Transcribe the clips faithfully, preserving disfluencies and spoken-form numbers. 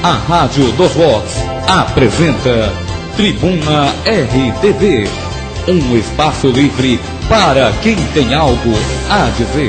A Rádio dos Vox apresenta Tribuna R T V, um espaço livre para quem tem algo a dizer.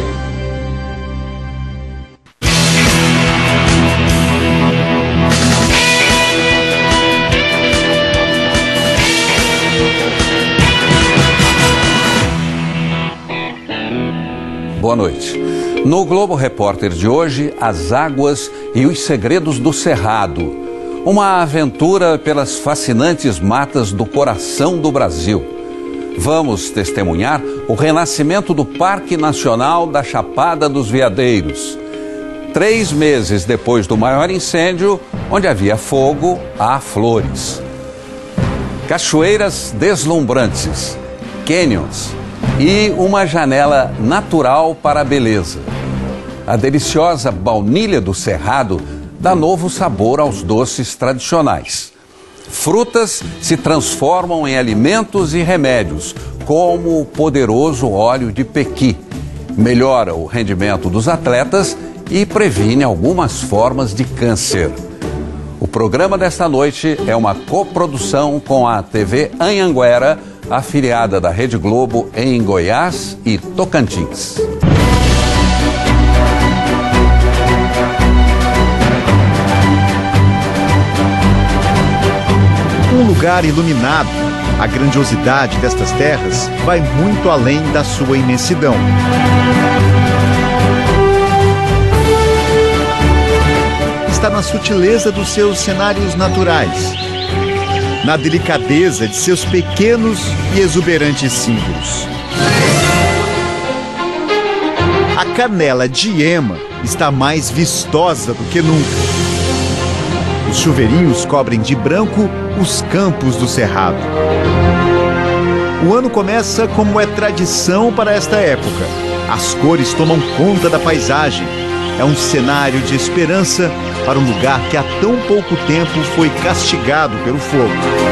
Boa noite. No Globo Repórter de hoje, as águas e os segredos do Cerrado. Uma aventura pelas fascinantes matas do coração do Brasil. Vamos testemunhar o renascimento do Parque Nacional da Chapada dos Veadeiros. Três meses depois do maior incêndio, onde havia fogo, há flores. Cachoeiras deslumbrantes, canyons e uma janela natural para a beleza. A deliciosa baunilha do Cerrado dá novo sabor aos doces tradicionais. Frutas se transformam em alimentos e remédios, como o poderoso óleo de pequi. Melhora o rendimento dos atletas e previne algumas formas de câncer. O programa desta noite é uma coprodução com a T V Anhanguera, afiliada da Rede Globo em Goiás e Tocantins. Um lugar iluminado, a grandiosidade destas terras vai muito além da sua imensidão. Está na sutileza dos seus cenários naturais, na delicadeza de seus pequenos e exuberantes símbolos. A canela de Ema está mais vistosa do que nunca. Os chuveirinhos cobrem de branco os campos do Cerrado. O ano começa como é tradição para esta época. As cores tomam conta da paisagem. É um cenário de esperança para um lugar que há tão pouco tempo foi castigado pelo fogo.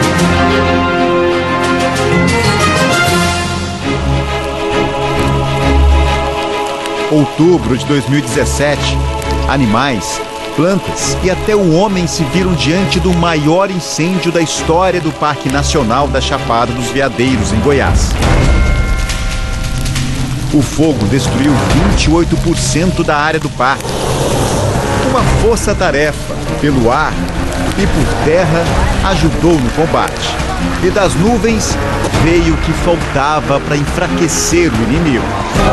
Outubro de dois mil e dezessete, animais, plantas e até o homem se viram diante do maior incêndio da história do Parque Nacional da Chapada dos Veadeiros, em Goiás. O fogo destruiu vinte e oito por cento da área do parque. Uma força-tarefa, pelo ar e por terra, ajudou no combate. E das nuvens veio o que faltava para enfraquecer o inimigo.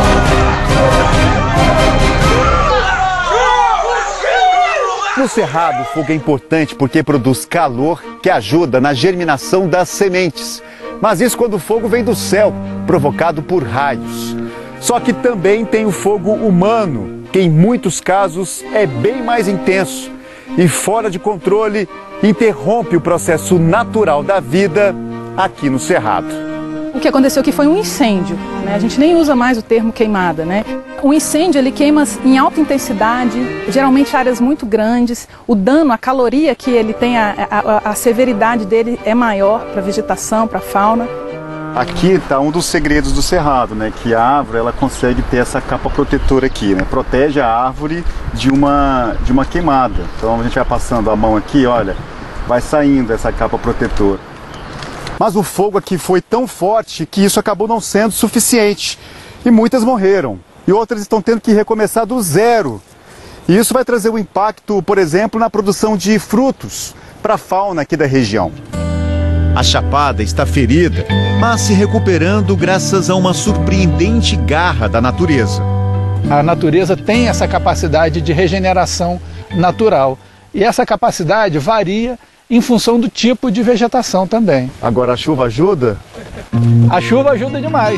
No Cerrado, o fogo é importante porque produz calor que ajuda na germinação das sementes. Mas isso quando o fogo vem do céu, provocado por raios. Só que também tem o fogo humano, que em muitos casos é bem mais intenso e fora de controle, interrompe o processo natural da vida aqui no Cerrado. O que aconteceu aqui foi um incêndio, né? A gente nem usa mais o termo queimada, né? O incêndio, ele queima em alta intensidade, geralmente áreas muito grandes. O dano, a caloria que ele tem, a, a, a severidade dele é maior para a vegetação, para a fauna. Aqui está um dos segredos do Cerrado, né? Que a árvore ela consegue ter essa capa protetora aqui, né? Protege a árvore de uma, de uma queimada. Então a gente vai passando a mão aqui, olha, vai saindo essa capa protetora. Mas o fogo aqui foi tão forte que isso acabou não sendo suficiente. E muitas morreram. E outras estão tendo que recomeçar do zero. E isso vai trazer um impacto, por exemplo, na produção de frutos para a fauna aqui da região. A Chapada está ferida, mas se recuperando graças a uma surpreendente garra da natureza. A natureza tem essa capacidade de regeneração natural. E essa capacidade varia em função do tipo de vegetação também. Agora a chuva ajuda? A chuva ajuda demais.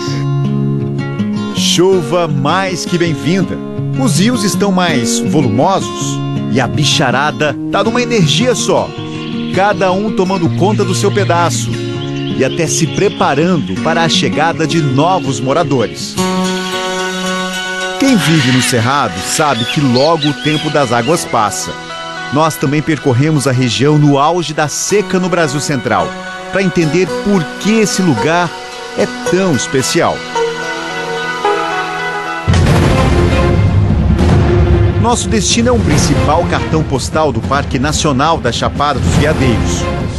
Chuva mais que bem-vinda. Os rios estão mais volumosos e a bicharada está numa energia só. Cada um tomando conta do seu pedaço e até se preparando para a chegada de novos moradores. Quem vive no Cerrado sabe que logo o tempo das águas passa. Nós também percorremos a região no auge da seca no Brasil Central, para entender por que esse lugar é tão especial. Nosso destino é um principal cartão postal do Parque Nacional da Chapada dos Veadeiros.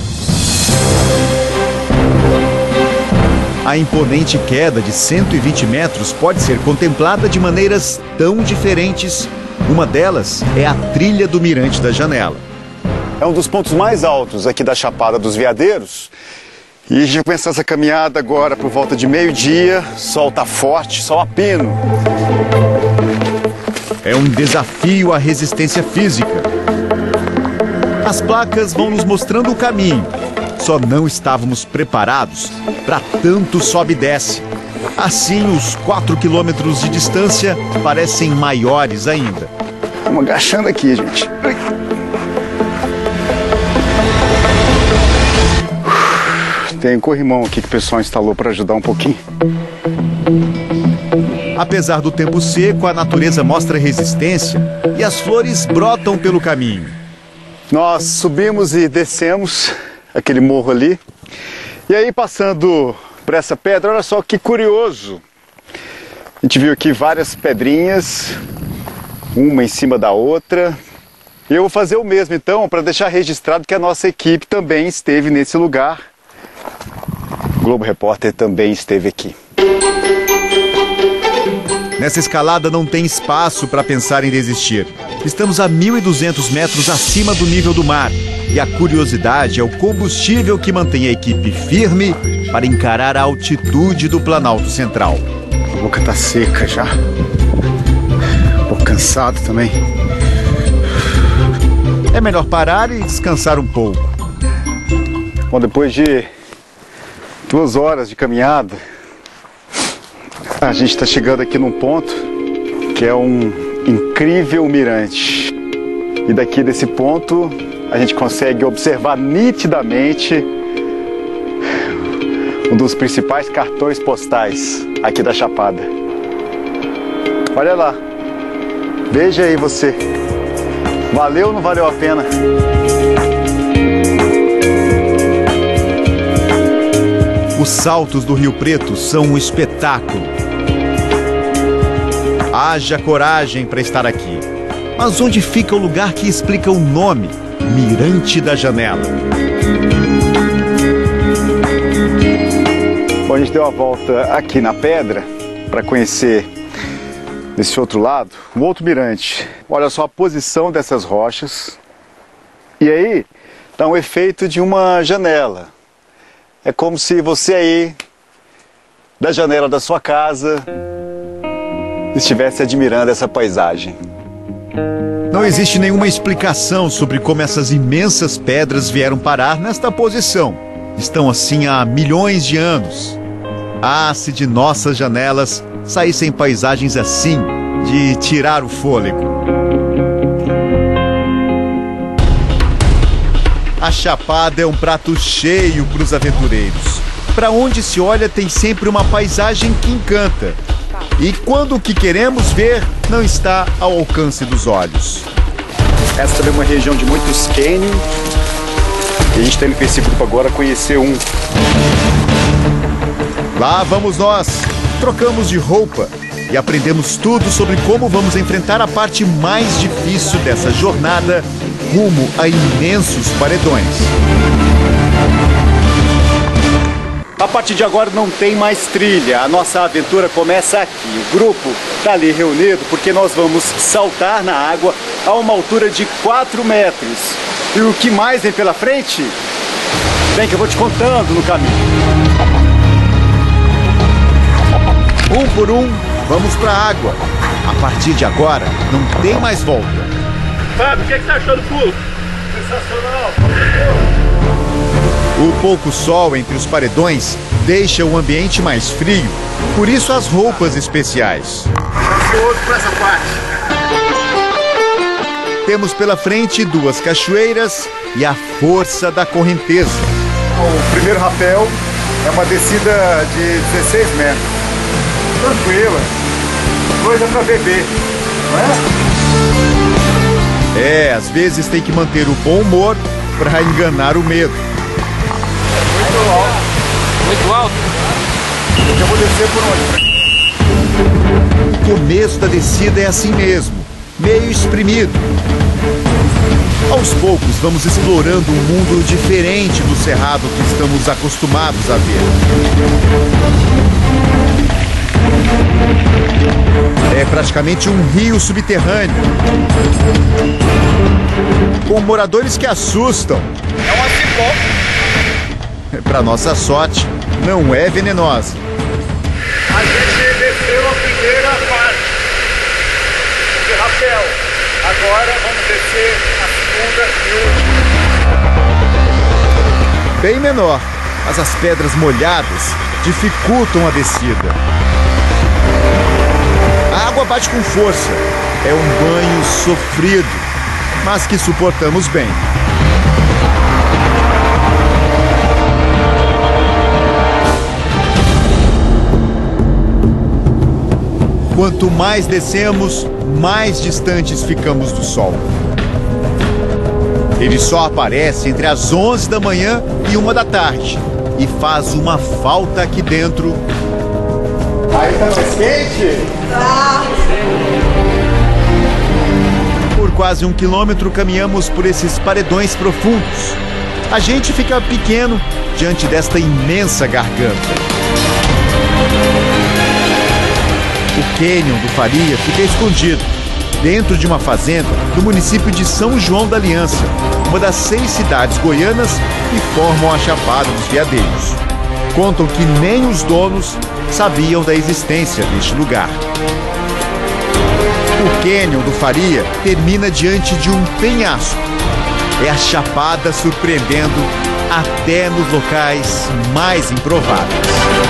A imponente queda de cento e vinte metros pode ser contemplada de maneiras tão diferentes. Uma delas é a trilha do Mirante da Janela. É um dos pontos mais altos aqui da Chapada dos Veadeiros. E a gente vai começar essa caminhada agora por volta de meio-dia. Sol tá forte, sol a pino. É um desafio à resistência física. As placas vão nos mostrando o caminho. Só não estávamos preparados para tanto sobe e desce. Assim, os quatro quilômetros de distância parecem maiores ainda. Vamos agachando aqui, gente. Tem um corrimão aqui que o pessoal instalou para ajudar um pouquinho. Apesar do tempo seco, a natureza mostra resistência e as flores brotam pelo caminho. Nós subimos e descemos aquele morro ali. E aí, passando por essa pedra, olha só que curioso. A gente viu aqui várias pedrinhas, uma em cima da outra. E eu vou fazer o mesmo, então, para deixar registrado que a nossa equipe também esteve nesse lugar. O Globo Repórter também esteve aqui. Nessa escalada não tem espaço para pensar em desistir. Estamos a mil e duzentos metros acima do nível do mar. E a curiosidade é o combustível que mantém a equipe firme para encarar a altitude do Planalto Central. A boca tá seca já. Um pouco cansado também. É melhor parar e descansar um pouco. Bom, depois de duas horas de caminhada, a gente está chegando aqui num ponto que é um incrível mirante. E daqui desse ponto a gente consegue observar nitidamente um dos principais cartões postais aqui da Chapada. Olha lá, veja aí você. Valeu ou não valeu a pena? Os saltos do Rio Preto são um espetáculo. Haja coragem para estar aqui. Mas onde fica o lugar que explica o nome? Mirante da Janela. Bom, a gente deu a volta aqui na pedra para conhecer desse outro lado um outro mirante. Olha só a posição dessas rochas. E aí dá um efeito de uma janela. É como se você aí, da janela da sua casa, estivesse admirando essa paisagem. Não existe nenhuma explicação sobre como essas imensas pedras vieram parar nesta posição. Estão assim há milhões de anos. Ah, se de nossas janelas saíssem paisagens assim, de tirar o fôlego. A Chapada é um prato cheio para os aventureiros. Para onde se olha tem sempre uma paisagem que encanta. E quando o que queremos ver não está ao alcance dos olhos. Essa também é uma região de muitos cânions. E a gente está indo para esse grupo agora conhecer um. Lá vamos nós. Trocamos de roupa e aprendemos tudo sobre como vamos enfrentar a parte mais difícil dessa jornada rumo a imensos paredões. A partir de agora não tem mais trilha, a nossa aventura começa aqui. O grupo está ali reunido porque nós vamos saltar na água a uma altura de quatro metros. E o que mais vem pela frente? Vem que eu vou te contando no caminho. Um por um, vamos para a água. A partir de agora, não tem mais volta. Fábio, o que, é que você achou do pulo? Sensacional! O pouco sol entre os paredões deixa o ambiente mais frio, por isso as roupas especiais. Ansioso por essa parte. Temos pela frente duas cachoeiras e a força da correnteza. O primeiro rapel é uma descida de dezesseis metros. Tranquila. Coisa para beber, não é? É, às vezes tem que manter o bom humor para enganar o medo. Muito alto. Muito alto? Eu vou descer por onde? O começo da descida é assim mesmo. meio espremido. Aos poucos vamos explorando um mundo diferente do cerrado que estamos acostumados a ver. É praticamente um rio subterrâneo, com moradores que assustam. É uma cipó. Para nossa sorte, não é venenosa. A gente desceu a primeira parte de rapel. Agora vamos descer a segunda e última. Bem menor, mas as pedras molhadas dificultam a descida. A água bate com força. É um banho sofrido, mas que suportamos bem. Quanto mais descemos, mais distantes ficamos do sol. Ele só aparece entre as onze da manhã e uma da tarde e faz uma falta aqui dentro. Aí tá mais quente? Por quase um quilômetro caminhamos por esses paredões profundos. A gente fica pequeno diante desta imensa garganta. O cânion do Faria fica escondido dentro de uma fazenda no município de São João da Aliança, uma das seis cidades goianas que formam a Chapada dos Veadeiros. Contam que nem os donos sabiam da existência deste lugar. O cânion do Faria termina diante de um penhasco. É a Chapada surpreendendo até nos locais mais improváveis.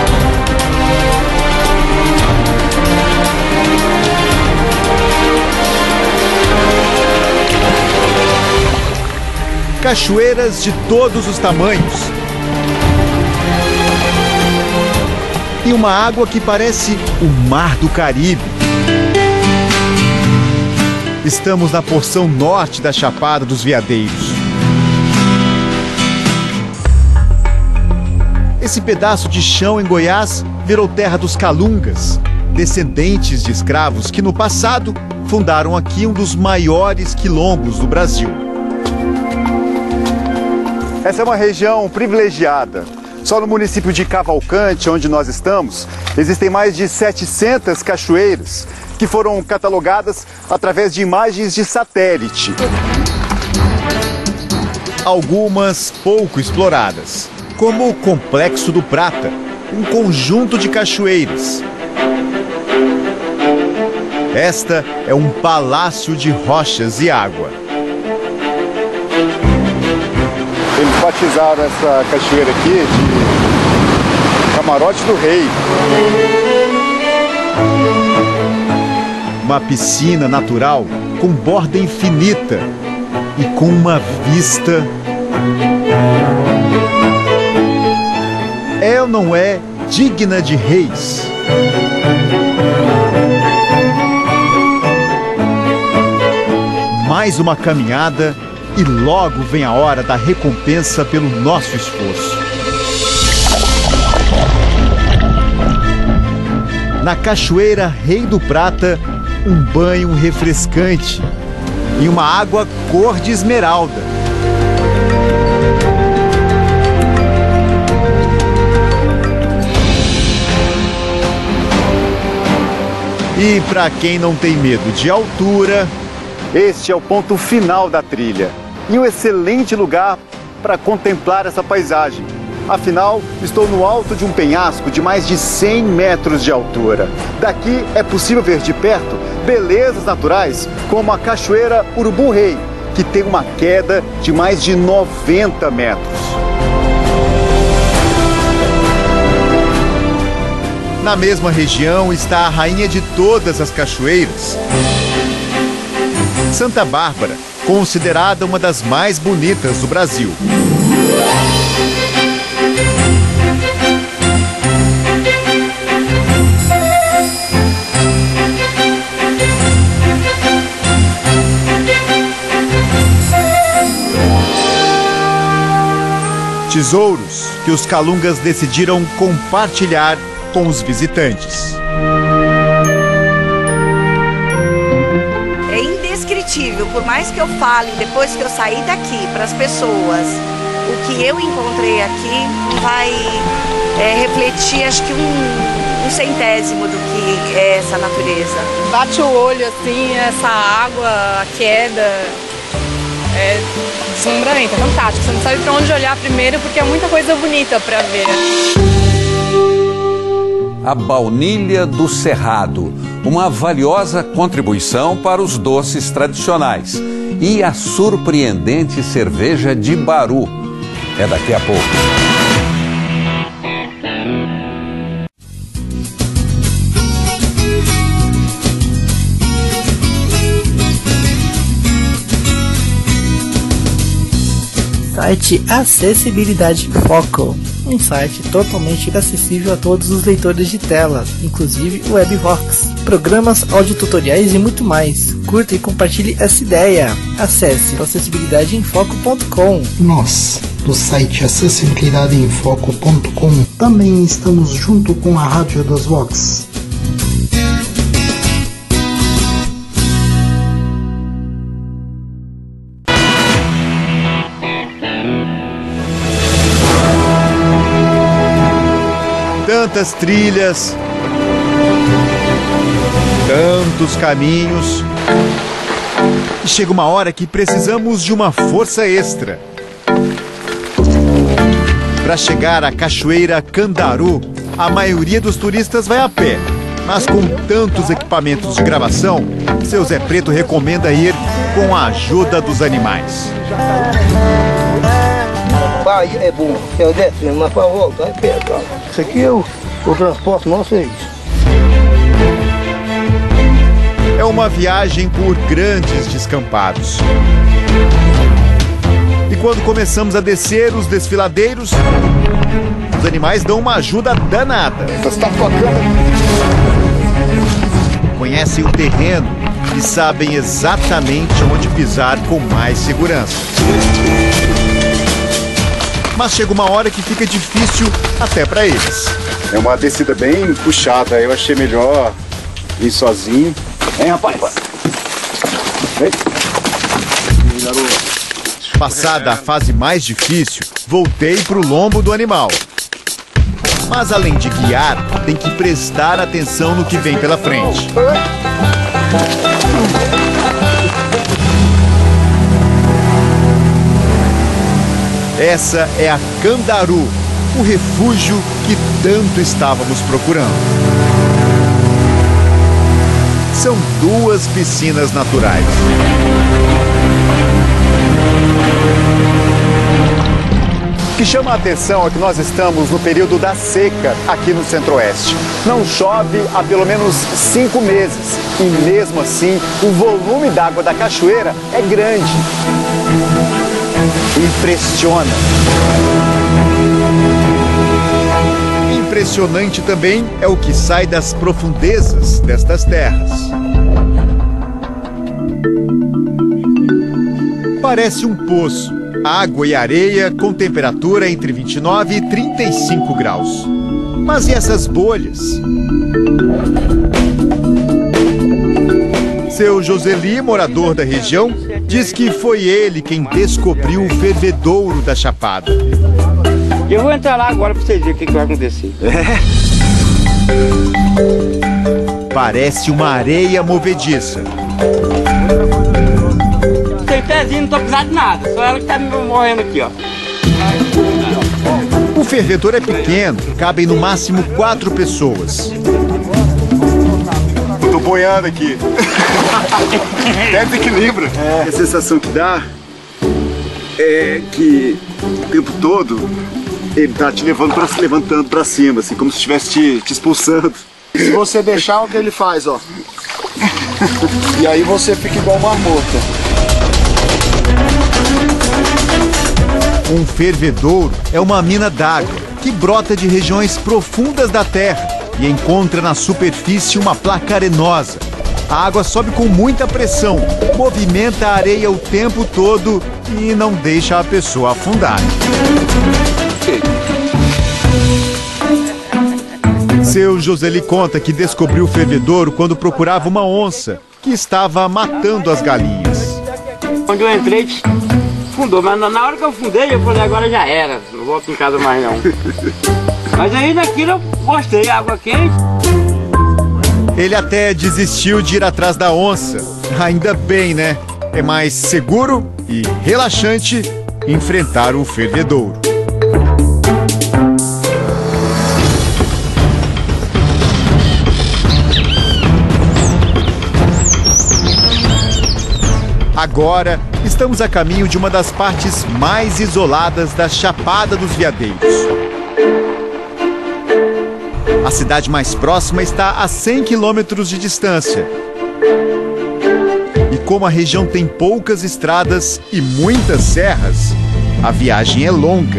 Cachoeiras de todos os tamanhos. E uma água que parece o Mar do Caribe. Estamos na porção norte da Chapada dos Veadeiros. Esse pedaço de chão em Goiás virou terra dos Calungas, descendentes de escravos que no passado fundaram aqui um dos maiores quilombos do Brasil. Essa é uma região privilegiada. Só no município de Cavalcante, onde nós estamos, existem mais de setecentas cachoeiras que foram catalogadas através de imagens de satélite. Algumas pouco exploradas, como o Complexo do Prata, um conjunto de cachoeiras. Esta é um palácio de rochas e água. Eles batizaram essa cachoeira aqui de Camarote do Rei. Uma piscina natural com borda infinita e com uma vista. É ou não é digna de reis? Mais uma caminhada e logo vem a hora da recompensa pelo nosso esforço. Na Cachoeira Rei do Prata, um banho refrescante e uma água cor de esmeralda. E para quem não tem medo de altura, este é o ponto final da trilha e um excelente lugar para contemplar essa paisagem. Afinal, estou no alto de um penhasco de mais de cem metros de altura. Daqui é possível ver de perto belezas naturais como a Cachoeira Urubu Rei, que tem uma queda de mais de noventa metros. Na mesma região está a rainha de todas as cachoeiras, Santa Bárbara, considerada uma das mais bonitas do Brasil. Tesouros que os Calungas decidiram compartilhar com os visitantes. É indescritível. Por mais que eu fale depois que eu sair daqui para as pessoas, o que eu encontrei aqui vai é, refletir, acho que um, um centésimo do que é essa natureza. Bate o olho assim, essa água, a queda, é deslumbrante, é fantástico. Você não sabe para onde olhar primeiro porque é muita coisa bonita para ver. A baunilha do Cerrado, uma valiosa contribuição para os doces tradicionais. E a surpreendente cerveja de Baru. É daqui a pouco. Site Acessibilidade Foco, um site totalmente acessível a todos os leitores de tela, inclusive o Webvox, programas, audiotutoriais e muito mais. Curta e compartilhe essa ideia. Acesse acessibilidade em foco ponto com. Nós, do site acessibilidade em foco ponto com, também estamos junto com a Rádio das Vox. Tantas trilhas, tantos caminhos, e chega uma hora que precisamos de uma força extra. Para chegar à Cachoeira Candaru, a maioria dos turistas vai a pé, mas com tantos equipamentos de gravação, seu Zé Preto recomenda ir com a ajuda dos animais. Aí é bom, eu descendo, mas para voltar é perto. Isso aqui é o, o transporte nosso, é isso. É uma viagem por grandes descampados. E quando começamos a descer os desfiladeiros, os animais dão uma ajuda danada. Você está focando. Conhecem o terreno e sabem exatamente onde pisar com mais segurança. Mas chega uma hora que fica difícil até para eles. É uma descida bem puxada, eu achei melhor ir sozinho. Hein, rapaz? Vem. Passada a fase mais difícil, voltei pro lombo do animal. Mas além de guiar, tem que prestar atenção no que vem pela frente. Essa é a Candaru, o refúgio que tanto estávamos procurando. São duas piscinas naturais. O que chama a atenção é que nós estamos no período da seca aqui no Centro-Oeste. Não chove há pelo menos cinco meses e mesmo assim o volume d'água da cachoeira é grande. Impressiona. Impressionante também é o que sai das profundezas destas terras. Parece um poço, água e areia com temperatura entre vinte e nove e trinta e cinco graus. Mas e essas bolhas? Seu Joseli, morador da região, diz que foi ele quem descobriu o fervedouro da Chapada. Eu vou entrar lá agora para vocês verem o que, que vai acontecer. É. Parece uma areia movediça. Sem pezinho, não tô precisando de nada. Só ela que tá me morrendo aqui, ó. O fervedor é pequeno, cabem no máximo quatro pessoas. Eu tô boiando aqui. Deve equilíbrio. É. A sensação que dá é que o tempo todo ele tá te levando pra, se levantando pra cima, assim, como se estivesse te, te expulsando. Se você deixar, o que ele faz, ó. E aí você fica igual uma marmota. Um fervedouro é uma mina d'água que brota de regiões profundas da terra e encontra na superfície uma placa arenosa. A água sobe com muita pressão, movimenta a areia o tempo todo e não deixa a pessoa afundar. Seu Joseli conta que descobriu o fervedouro quando procurava uma onça que estava matando as galinhas. Quando eu entrei, fundou, mas na hora que eu fundei, eu falei, agora já era, não volto em casa mais não. Mas aí naquilo eu gostei, água quente. Ele até desistiu de ir atrás da onça. Ainda bem, né? É mais seguro e relaxante enfrentar o fervedouro. Agora, estamos a caminho de uma das partes mais isoladas da Chapada dos Veadeiros. A cidade mais próxima está a cem quilômetros de distância. E como a região tem poucas estradas e muitas serras, a viagem é longa.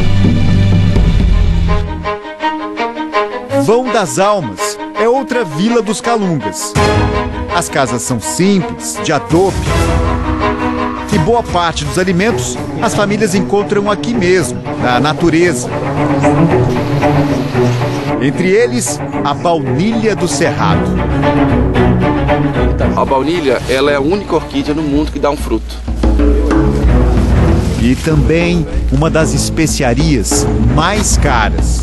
Vão das Almas é outra vila dos Calungas. As casas são simples, de adobe. E boa parte dos alimentos as famílias encontram aqui mesmo, na natureza. Entre eles, a baunilha do cerrado. A baunilha, ela é a única orquídea no mundo que dá um fruto. E também uma das especiarias mais caras.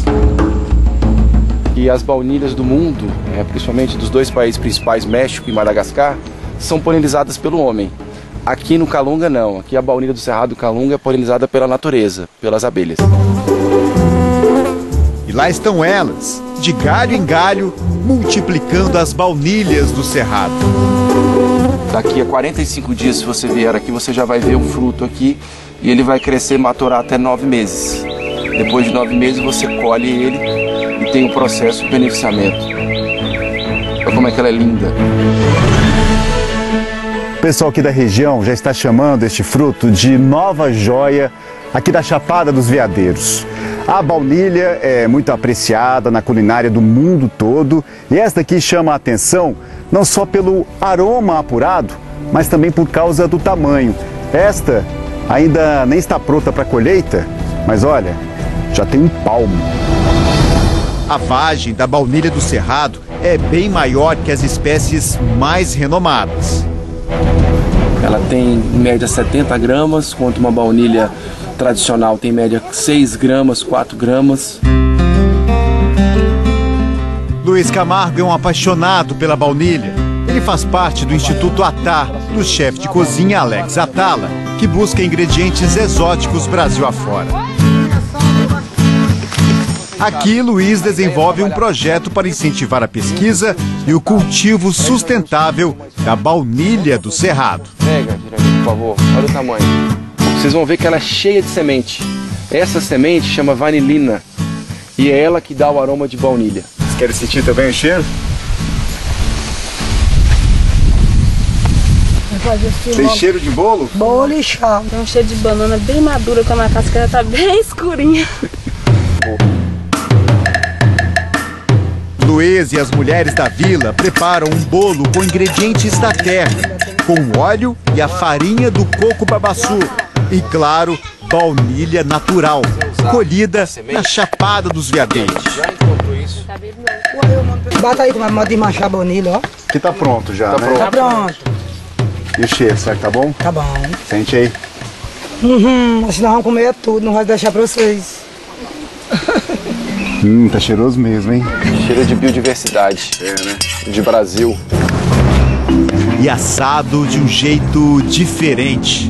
E as baunilhas do mundo, é, principalmente dos dois países principais, México e Madagascar, são polinizadas pelo homem. Aqui no Calunga não, aqui a baunilha do cerrado do Calunga é polinizada pela natureza, pelas abelhas. E lá estão elas, de galho em galho, multiplicando as baunilhas do cerrado. Daqui a quarenta e cinco dias, se você vier aqui, você já vai ver um fruto aqui e ele vai crescer e maturar até nove meses. Depois de nove meses você colhe ele e tem o processo de beneficiamento. Olha como é que ela é linda. O pessoal aqui da região já está chamando este fruto de nova joia aqui da Chapada dos Veadeiros. A baunilha é muito apreciada na culinária do mundo todo e esta aqui chama a atenção não só pelo aroma apurado, mas também por causa do tamanho. Esta ainda nem está pronta para colheita, mas olha, já tem um palmo. A vagem da baunilha do cerrado é bem maior que as espécies mais renomadas. Ela tem em média setenta gramas, enquanto uma baunilha tradicional tem em média seis gramas, quatro gramas. Luiz Camargo é um apaixonado pela baunilha. Ele faz parte do Instituto Atá, do chefe de cozinha Alex Atala, que busca ingredientes exóticos Brasil afora. Aqui, Luiz desenvolve um projeto para incentivar a pesquisa e o cultivo sustentável da baunilha do cerrado. Pega, por favor, olha o tamanho. Vocês vão ver que ela é cheia de semente. Essa semente chama vanilina e é ela que dá o aroma de baunilha. Vocês querem sentir também o cheiro? Tem cheiro de bolo? Bolo e chá. Tem um cheiro de banana bem madura, com a casca já tá bem escurinha. Luiz e as mulheres da vila preparam um bolo com ingredientes da terra, com óleo e a farinha do coco babaçu e, claro, baunilha natural, colhida na Chapada dos Veadeiros. Bota aí com a moda de manchar baunilha, ó. Que tá pronto já, tá né? Pronto. Tá pronto. E o cheiro, será que tá bom? Tá bom. Sente aí. Uhum, senão vamos comer tudo, não vai deixar pra vocês. Hum, tá cheiroso mesmo, hein? Cheiro de biodiversidade. É, né? De Brasil. E assado de um jeito diferente.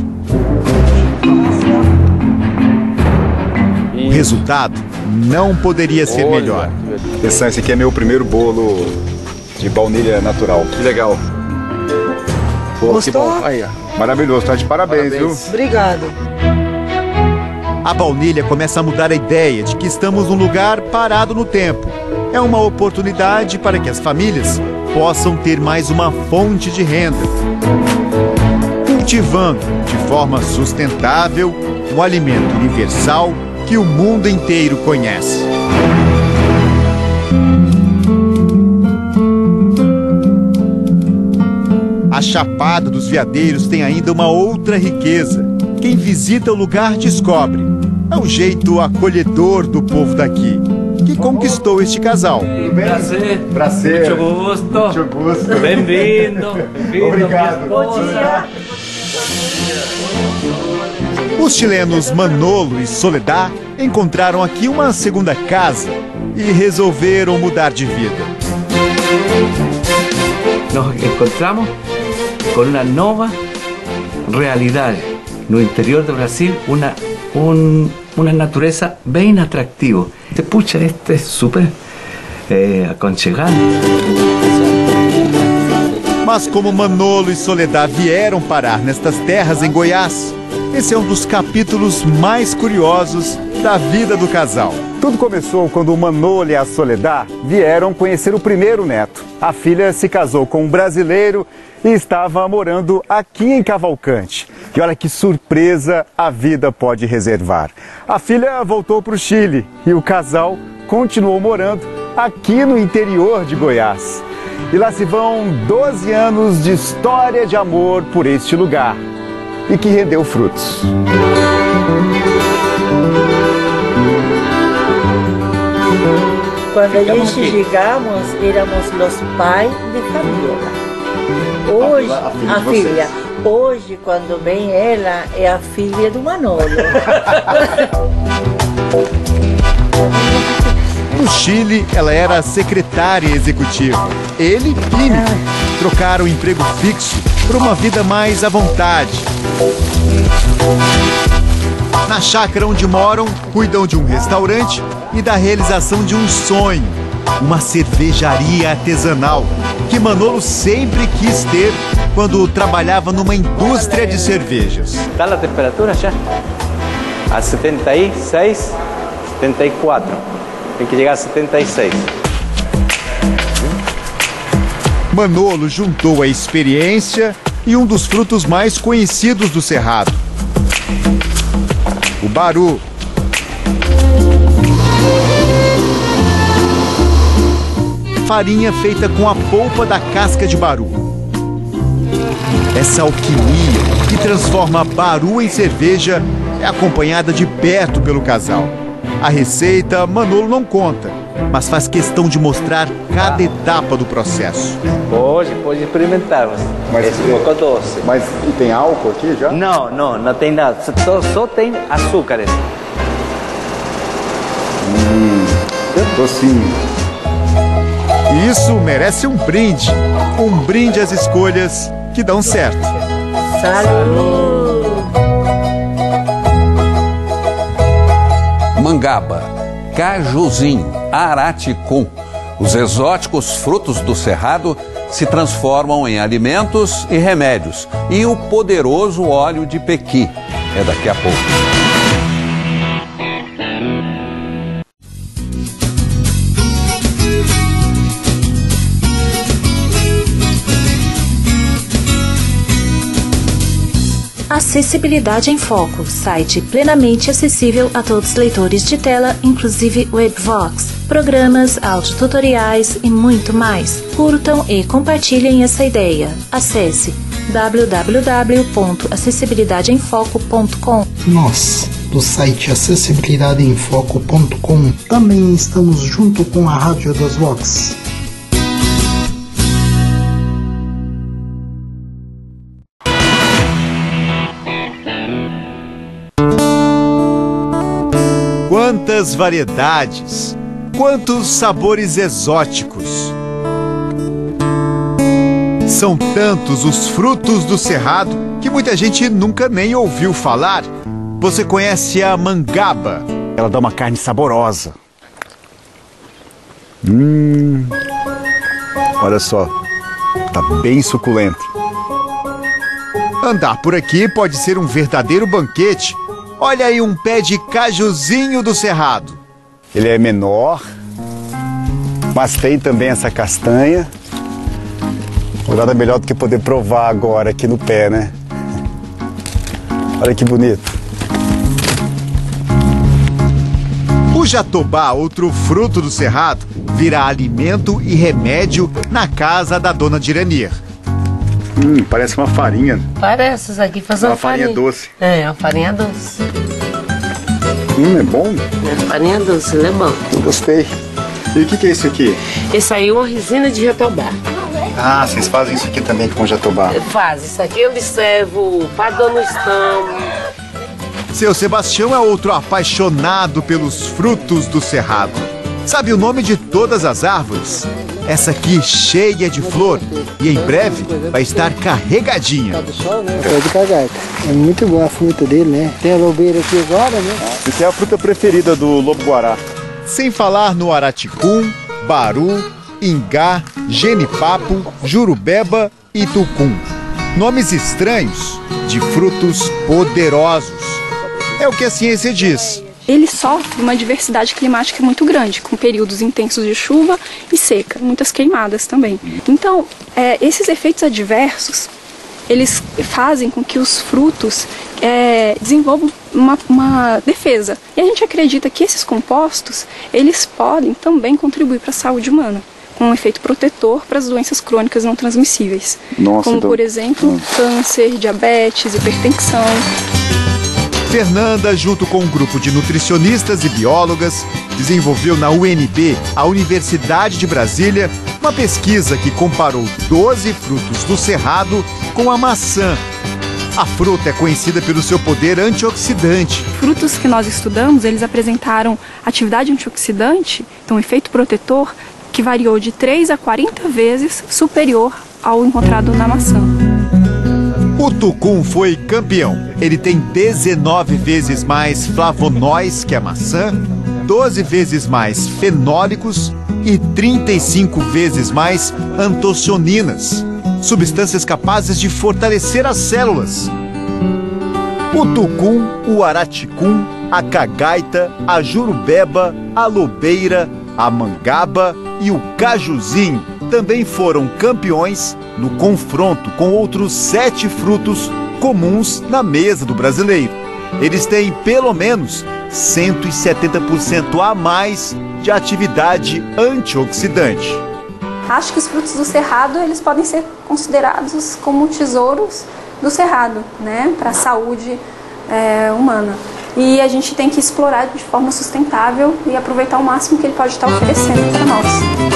O resultado não poderia ser Olha, melhor. Esse, esse aqui é meu primeiro bolo de baunilha natural. Que legal. Pô, gostou? Que bom. Aí, ó. Maravilhoso, tá de parabéns, parabéns, viu? Obrigado. A baunilha começa a mudar a ideia de que estamos num lugar parado no tempo. É uma oportunidade para que as famílias possam ter mais uma fonte de renda. Cultivando de forma sustentável um alimento universal que o mundo inteiro conhece. A Chapada dos Veadeiros tem ainda uma outra riqueza. Quem visita o lugar descobre. É o jeito acolhedor do povo daqui, que conquistou este casal. Prazer. Prazer. Muito gosto. Muito gosto. Bem-vindo. Bem-vindo. Obrigado. Bom dia. Os chilenos Manolo e Soledad encontraram aqui uma segunda casa e resolveram mudar de vida. Nos encontramos com uma nova realidade no interior do Brasil, uma um, uma natureza bem atrativa. Puxa, este é super é, aconchegante. Mas como Manolo e Soledad vieram parar nestas terras em Goiás, esse é um dos capítulos mais curiosos da vida do casal. Tudo começou quando o Manolo e a Soledad vieram conhecer o primeiro neto. A filha se casou com um brasileiro e estava morando aqui em Cavalcante. E olha que surpresa a vida pode reservar. A filha voltou para o Chile e o casal continuou morando aqui no interior de Goiás. E lá se vão doze anos de história de amor por este lugar e que rendeu frutos. Quando a gente chegamos, éramos os pais de Fabiola. Hoje, a filha, a filha. Hoje, quando vem ela, é a filha do Manolo. No Chile, ela era secretária executiva. Ele, químico. Trocaram o emprego fixo por uma vida mais à vontade. Na chácara onde moram, cuidam de um restaurante e da realização de um sonho, uma cervejaria artesanal, que Manolo sempre quis ter quando trabalhava numa indústria de cervejas. Está a temperatura já? A setenta e seis, setenta e quatro. Tem que chegar a setenta e seis. Manolo juntou a experiência e um dos frutos mais conhecidos do Cerrado, o baru. Farinha feita com a polpa da casca de baru. Essa alquimia que transforma baru em cerveja é acompanhada de perto pelo casal. A receita Manolo não conta, mas faz questão de mostrar cada etapa do processo. Pode, pode experimentar. Mas, é um pouco doce. Mas e tem álcool aqui já? Não, não, não tem nada. Só, só tem açúcares. Hum, é docinho. Isso merece um brinde. Um brinde às escolhas que dão certo. Salud! Mangaba, cajuzinho, araticum. Os exóticos frutos do Cerrado se transformam em alimentos e remédios. E o poderoso óleo de pequi. É daqui a pouco. Acessibilidade em Foco, site plenamente acessível a todos os leitores de tela, inclusive Webvox, programas, audiotutoriais e muito mais. Curtam e compartilhem essa ideia. Acesse w w w ponto acessibilidade em foco ponto com. Nós, do site acessibilidade em foco ponto com, também estamos junto com a Rádio das Vox. Quantas variedades, quantos sabores exóticos. São tantos os frutos do Cerrado que muita gente nunca nem ouviu falar. Você conhece a mangaba? Ela dá uma carne saborosa. Hum, olha só, tá bem suculento. Andar por aqui pode ser um verdadeiro banquete. Olha aí um pé de cajuzinho do Cerrado. Ele é menor, mas tem também essa castanha. Nada melhor do que poder provar agora aqui no pé, né? Olha que bonito. O jatobá, outro fruto do Cerrado, vira alimento e remédio na casa da dona Diranir. Hum, parece uma farinha. Parece, isso aqui faz uma, uma farinha. farinha doce. É, uma farinha doce. Hum, é bom? É, farinha doce, ele é bom. Eu gostei. E o que, que é isso aqui? Esse aí é uma resina de jatobá. Ah, vocês fazem isso aqui também com jatobá? Faz, isso aqui eu servo para dando estômago. Seu Sebastião é outro apaixonado pelos frutos do cerrado. Sabe o nome de todas as árvores? Essa aqui cheia de flor e em breve vai estar carregadinha. É de cagaita. É muito boa a fruta dele, né? Tem a lobeira aqui agora, né? Essa é a fruta preferida do lobo-guará. Sem falar no araticum, baru, ingá, genipapo, jurubeba e tucum. Nomes estranhos de frutos poderosos. É o que a ciência diz. Ele sofre uma diversidade climática muito grande, com períodos intensos de chuva e seca, muitas queimadas também. Então, é, esses efeitos adversos, eles fazem com que os frutos é, desenvolvam uma, uma defesa. E a gente acredita que esses compostos, eles podem também contribuir para a saúde humana, com um efeito protetor para as doenças crônicas não transmissíveis. Nossa, como, então... por exemplo, hum. câncer, diabetes, hipertensão. Fernanda, junto com um grupo de nutricionistas e biólogas, desenvolveu na U N B, a Universidade de Brasília, uma pesquisa que comparou doze frutos do cerrado com a maçã. A fruta é conhecida pelo seu poder antioxidante. Frutos que nós estudamos, eles apresentaram atividade antioxidante, então efeito protetor, que variou de três a quarenta vezes superior ao encontrado na maçã. O tucum foi campeão. Ele tem dezenove vezes mais flavonóis que a maçã, doze vezes mais fenólicos e trinta e cinco vezes mais antocianinas, substâncias capazes de fortalecer as células. O tucum, o araticum, a cagaita, a jurubeba, a lobeira, a mangaba e o cajuzinho também foram campeões no confronto com outros sete frutos comuns na mesa do brasileiro. Eles têm pelo menos cento e setenta por cento a mais de atividade antioxidante. Acho que os frutos do cerrado, eles podem ser considerados como tesouros do cerrado, né, para a saúde é, humana. E a gente tem que explorar de forma sustentável e aproveitar o máximo que ele pode estar oferecendo para nós.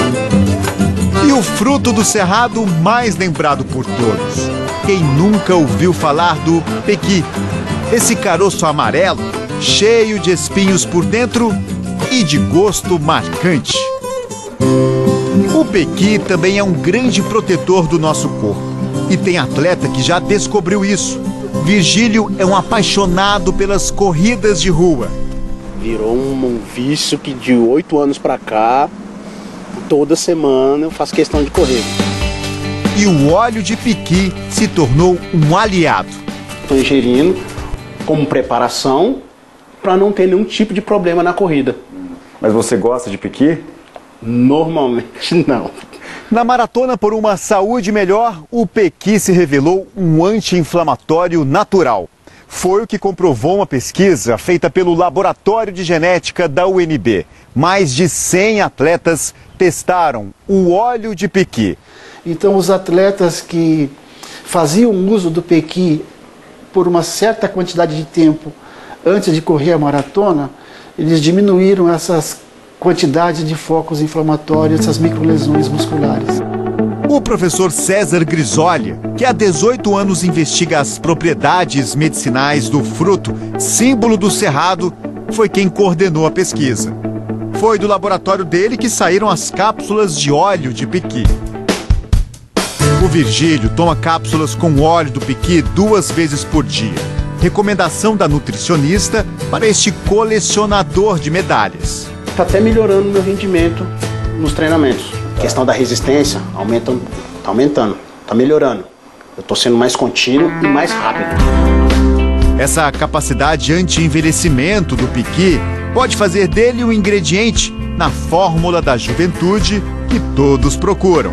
E o fruto do cerrado mais lembrado por todos. Quem nunca ouviu falar do pequi? Esse caroço amarelo, cheio de espinhos por dentro e de gosto marcante. O pequi também é um grande protetor do nosso corpo. E tem atleta que já descobriu isso. Virgílio é um apaixonado pelas corridas de rua. Virou um, um vício que de oito anos pra cá, toda semana eu faço questão de correr. E o óleo de piqui se tornou um aliado. Estou ingerindo como preparação para não ter nenhum tipo de problema na corrida. Mas você gosta de piqui? Normalmente não. Na maratona por uma saúde melhor, o pequi se revelou um anti-inflamatório natural. Foi o que comprovou uma pesquisa feita pelo Laboratório de Genética da U N B. Mais de cem atletas testaram o óleo de pequi. Então os atletas que faziam uso do pequi por uma certa quantidade de tempo antes de correr a maratona, eles diminuíram essas quantidades de focos inflamatórios, essas microlesões musculares. O professor César Grisoli, que há dezoito anos investiga as propriedades medicinais do fruto, símbolo do cerrado, foi quem coordenou a pesquisa. Foi do laboratório dele que saíram as cápsulas de óleo de piqui. O Virgílio toma cápsulas com óleo do piqui duas vezes por dia. Recomendação da nutricionista para este colecionador de medalhas. Está até melhorando o meu rendimento nos treinamentos. A questão da resistência aumenta, tá aumentando, está melhorando. Eu estou sendo mais contínuo e mais rápido. Essa capacidade anti-envelhecimento do piqui pode fazer dele um ingrediente na fórmula da juventude que todos procuram.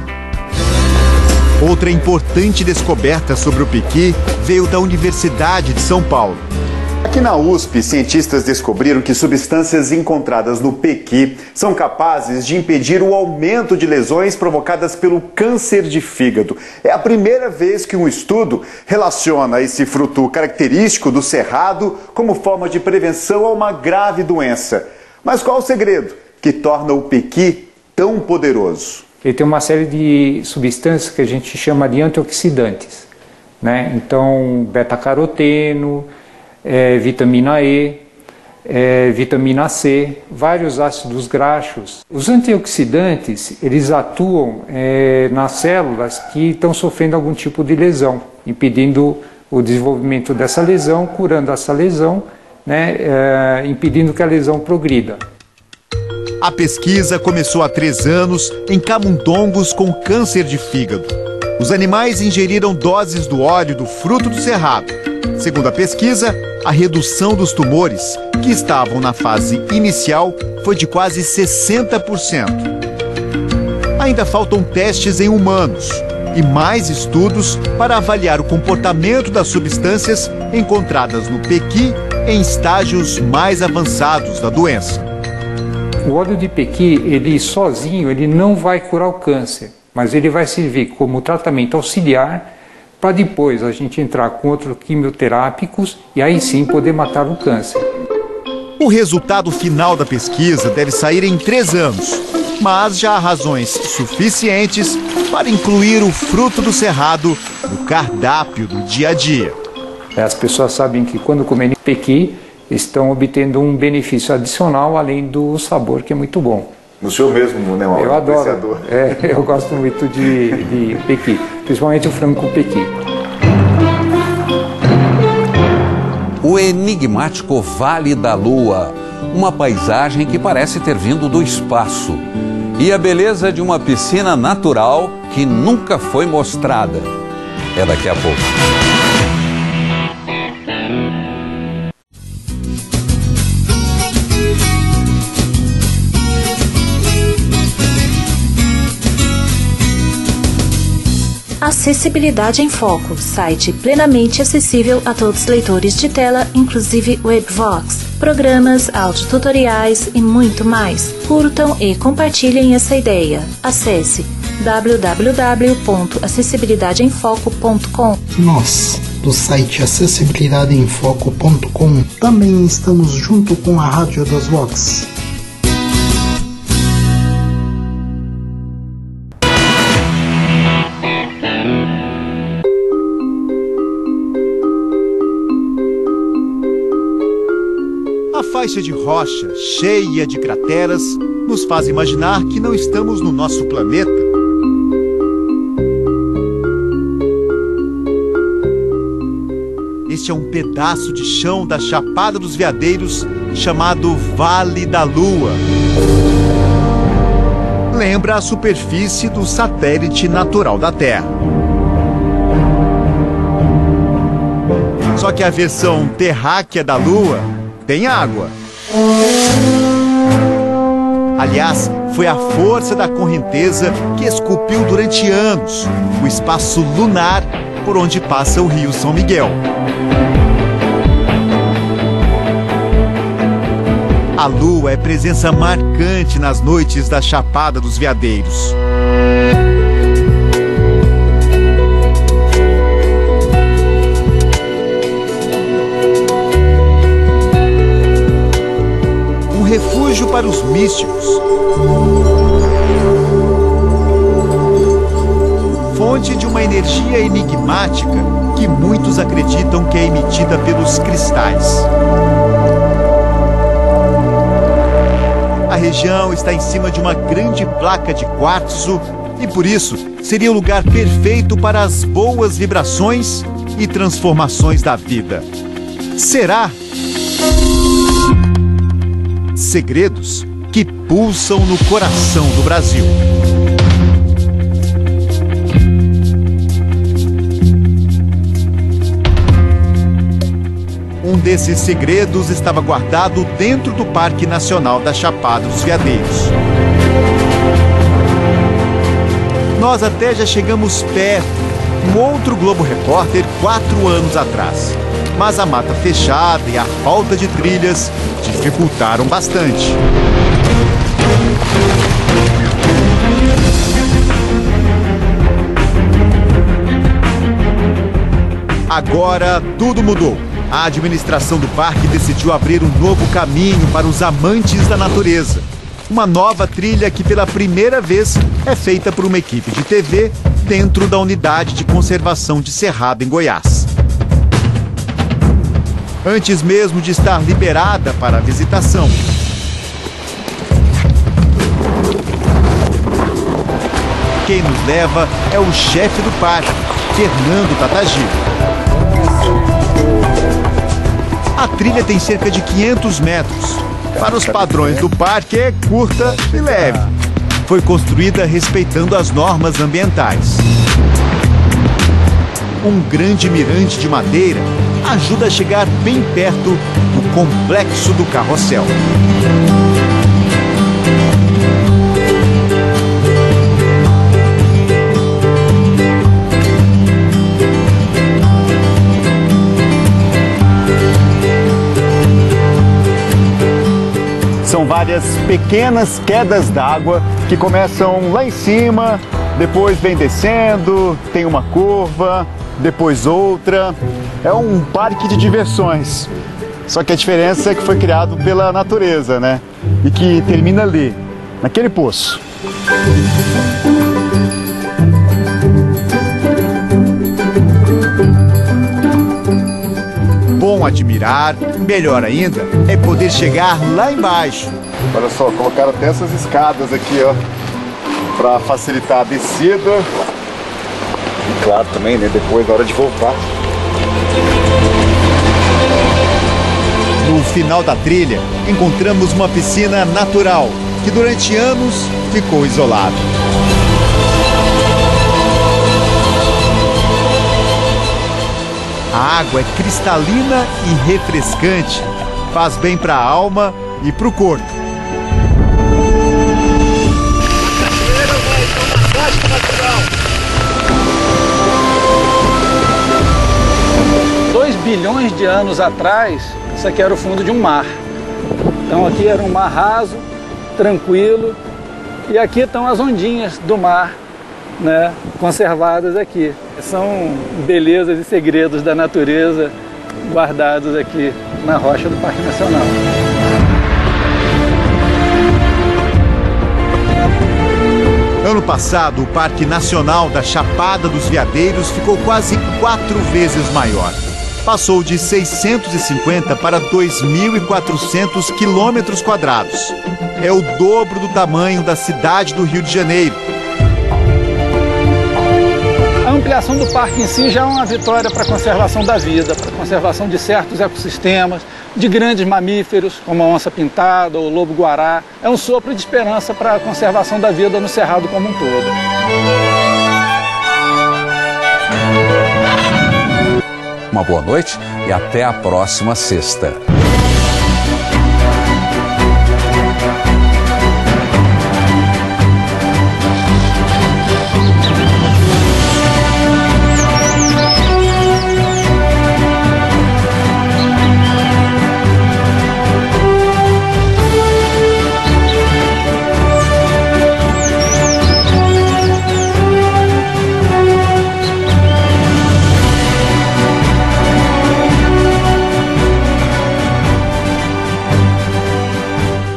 Outra importante descoberta sobre o piqui veio da Universidade de São Paulo. Aqui na U S P, cientistas descobriram que substâncias encontradas no pequi são capazes de impedir o aumento de lesões provocadas pelo câncer de fígado. É a primeira vez que um estudo relaciona esse fruto característico do cerrado como forma de prevenção a uma grave doença. Mas qual o segredo que torna o pequi tão poderoso? ele tem uma série de substâncias que a gente chama de antioxidantes, né? Então, beta-caroteno, é, vitamina E, é, vitamina C, vários ácidos graxos. Os antioxidantes, eles atuam é, nas células que estão sofrendo algum tipo de lesão, impedindo o desenvolvimento dessa lesão, curando essa lesão, né, é, impedindo que a lesão progrida. A pesquisa começou há três anos em camundongos com câncer de fígado. Os animais ingeriram doses do óleo do fruto do cerrado. Segundo a pesquisa, a redução dos tumores, que estavam na fase inicial, foi de quase sessenta por cento. Ainda faltam testes em humanos e mais estudos para avaliar o comportamento das substâncias encontradas no pequi em estágios mais avançados da doença. O óleo de pequi, ele sozinho, ele não vai curar o câncer, mas ele vai servir como tratamento auxiliar para depois a gente entrar com outros quimioterápicos e aí sim poder matar o câncer. O resultado final da pesquisa deve sair em três anos, mas já há razões suficientes para incluir o fruto do cerrado no cardápio do dia a dia. As pessoas sabem que quando comem pequi, estão obtendo um benefício adicional, além do sabor, que é muito bom. No senhor mesmo, né? Eu adoro. É, eu gosto muito de, de pequi, principalmente o frango com pequi. O enigmático Vale da Lua, uma paisagem que parece ter vindo do espaço. E a beleza de uma piscina natural que nunca foi mostrada. É daqui a pouco. Acessibilidade em Foco, site plenamente acessível a todos os leitores de tela, inclusive WebVox, programas, audiotutoriais e muito mais. Curtam e compartilhem essa ideia. Acesse w w w ponto acessibilidade em foco ponto com. Nós, do site acessibilidade em foco ponto com, também estamos junto com a Rádio das Vox. A faixa de rocha, cheia de crateras, nos faz imaginar que não estamos no nosso planeta. Este é um pedaço de chão da Chapada dos Veadeiros, chamado Vale da Lua. Lembra a superfície do satélite natural da Terra. Só que a versão terráquea da Lua tem água. Aliás, foi a força da correnteza que esculpiu durante anos o espaço lunar por onde passa o rio São Miguel. A Lua é presença marcante nas noites da Chapada dos Veadeiros. Refúgio para os místicos. Fonte de uma energia enigmática que muitos acreditam que é emitida pelos cristais. A região está em cima de uma grande placa de quartzo e, por isso, seria o lugar perfeito para as boas vibrações e transformações da vida. Será? Segredos que pulsam no coração do Brasil. Um desses segredos estava guardado dentro do Parque Nacional da Chapada dos Veadeiros. Nós até já chegamos perto, um outro Globo Repórter quatro anos atrás. Mas a mata fechada e a falta de trilhas dificultaram bastante. Agora tudo mudou. A administração do parque decidiu abrir um novo caminho para os amantes da natureza. Uma nova trilha que pela primeira vez é feita por uma equipe de T V dentro da unidade de conservação de Cerrado, em Goiás. Antes mesmo de estar liberada para a visitação, quem nos leva é o chefe do parque, Fernando Tatagiro. A trilha tem cerca de quinhentos metros. Para os padrões do parque, é curta e leve. Foi construída respeitando as normas ambientais. Um grande mirante de madeira ajuda a chegar bem perto do complexo do carrossel. São várias pequenas quedas d'água que começam lá em cima, depois vem descendo, tem uma curva, depois outra. É um parque de diversões. Só que a diferença é que foi criado pela natureza, né? E que termina ali, naquele poço. Bom admirar, melhor ainda, é poder chegar lá embaixo. Olha só, colocaram até essas escadas aqui, ó, para facilitar a descida. E claro também, né, depois na hora de voltar. No final da trilha, encontramos uma piscina natural, que durante anos ficou isolada. A água é cristalina e refrescante, faz bem para a alma e para o corpo. Dois bilhões de anos atrás, isso aqui era o fundo de um mar. Então aqui era um mar raso, tranquilo, e aqui estão as ondinhas do mar, né, conservadas aqui. São belezas e segredos da natureza guardados aqui na rocha do Parque Nacional. Ano passado, o Parque Nacional da Chapada dos Veadeiros ficou quase quatro vezes maior. Passou de seiscentos e cinquenta para dois mil e quatrocentos quilômetros quadrados. É o dobro do tamanho da cidade do Rio de Janeiro. A ampliação do parque em si já é uma vitória para a conservação da vida, para a conservação de certos ecossistemas, de grandes mamíferos, como a onça-pintada ou o lobo-guará. É um sopro de esperança para a conservação da vida no Cerrado como um todo. Uma boa noite e até a próxima sexta.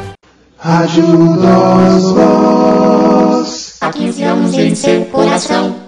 Rádio Nós Voz. Há quinze anos em seu coração.